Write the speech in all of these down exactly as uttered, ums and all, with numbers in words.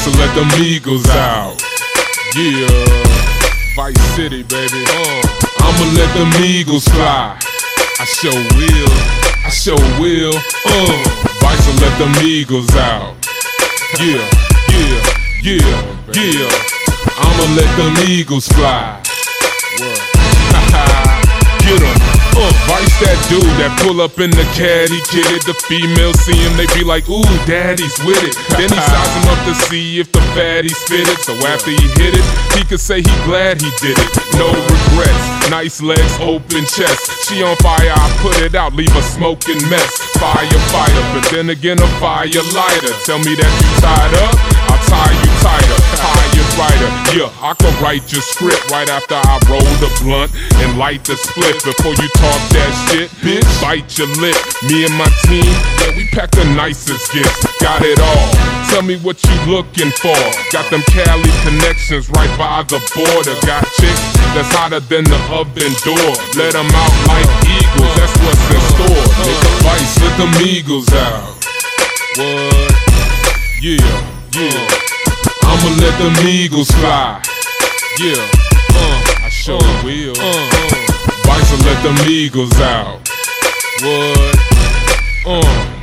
Vice will let them Eagles out. Yeah, Vice City, baby. Uh, I'ma let them Eagles fly. I sure will, I sure will. Uh, Vice will let them Eagles out. Yeah, yeah, yeah, yeah. I'ma let them Eagles fly. Get 'em. Uh, Vice that dude that pull up in the caddy, kitted. The females see him, they be like, ooh, daddy's with it. Then he size him up to see if the fatty's fitted. So after he hit it, he could say he glad he did it. No regrets, nice legs, open chest. She on fire, I put it out, leave a smoking mess. Fire, fire, but then again a fire lighter. Tell me that you tied up, I'll tie you tighter. Higher writer, yeah, I can write your script right after I roll the blunt and light the split. Before you talk that shit, bitch, bite your lip. Me and my team, yeah, we pack the nicest gifts. Got it all, tell me what you looking for. Got them Cali connections right by the border. Got chicks that's hotter than the oven door. Let them out like eagles, that's what's in store. Nigga, Vice, let them Eagles out. What? Yeah, yeah. I'ma let them Eagles fly. Yeah, uh, I sure uh, will. Uh, Vice will let them Eagles out. What? Uh,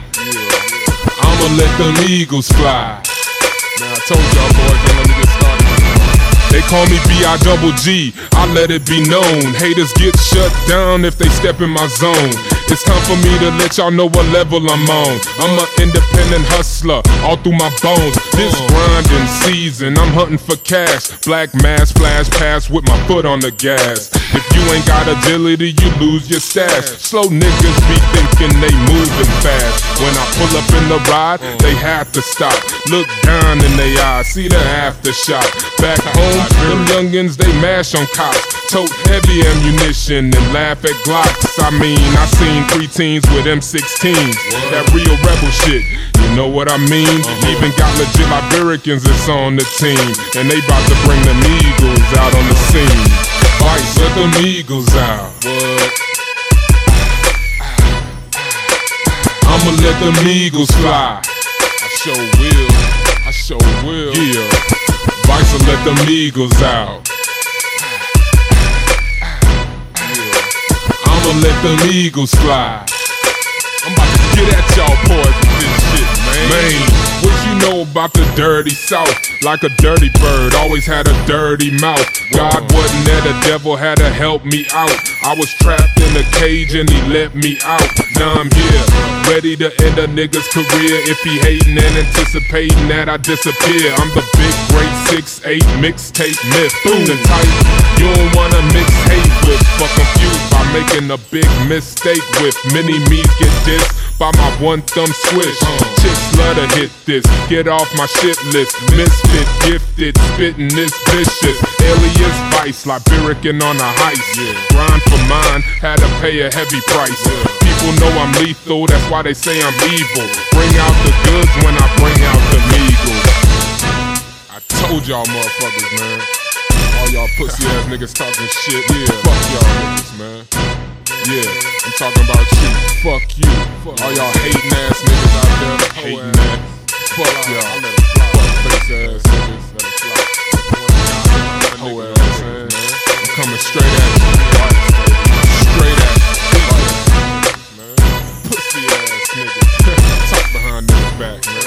yeah. I'ma let them Eagles fly. Man, I told y'all boys, don't let me get started. They call me B I double G, I let it be known. Haters get shut down if they step in my zone. It's time for me to let y'all know what level I'm on. I'm an independent hustler, all through my bones. This grinding season, I'm hunting for cash. Black mass, flash pass with my foot on the gas. If you ain't got agility, you lose your stash. Slow niggas be thinking they moving fast. When I pull up in the ride, they have to stop. Look down in they eyes, see the aftershock. Back home, them youngins, they mash on cops. Tote heavy ammunition and laugh at Glocks. I mean, I seen preteens with M sixteens. That real rebel shit, you know what I mean? Even got legit Liberians that's on the team. And they bout to bring them Eagles out on the scene. Vice, let them Eagles out. What? I'ma let them Eagles fly. I sure will, I sure will. Yeah, Vice will let them Eagles out. Yeah. I'ma let them Eagles fly. I'm about to get at y'all boys with this shit, man. Man, what you know about the dirty South? Like a dirty bird, always had a dirty mouth. God wasn't there, the devil had to help me out. I was trapped in a cage and he let me out. Now I'm here, ready to end a nigga's career. If he hating and anticipating that I disappear. I'm the big, great six eight mixtape myth. Boom, the type you don't wanna mix hate with. But confused by making a big mistake with. Many me's get dissed by my one thumb swish. Chicks love to hit this, get off my shit list. Misfit, gifted, spitting this vicious. Alias Vice, Liberian on a heist. Grind for mine, had to pay a heavy price. People know I'm lethal, that's why they say I'm evil. Bring out the goods when I bring out the Eagles. I told y'all motherfuckers, man. All y'all pussy ass niggas talking shit. Yeah, fuck y'all niggas, man. Yeah, I'm talking about you. Fuck you. All y'all hating ass niggas out there. Hating ass. Fuck y'all. Fuck face ass niggas. Hoe ass, man. I'm coming straight at you. Straight at you. Man. Pussy ass niggas. Talk behind niggas back, man.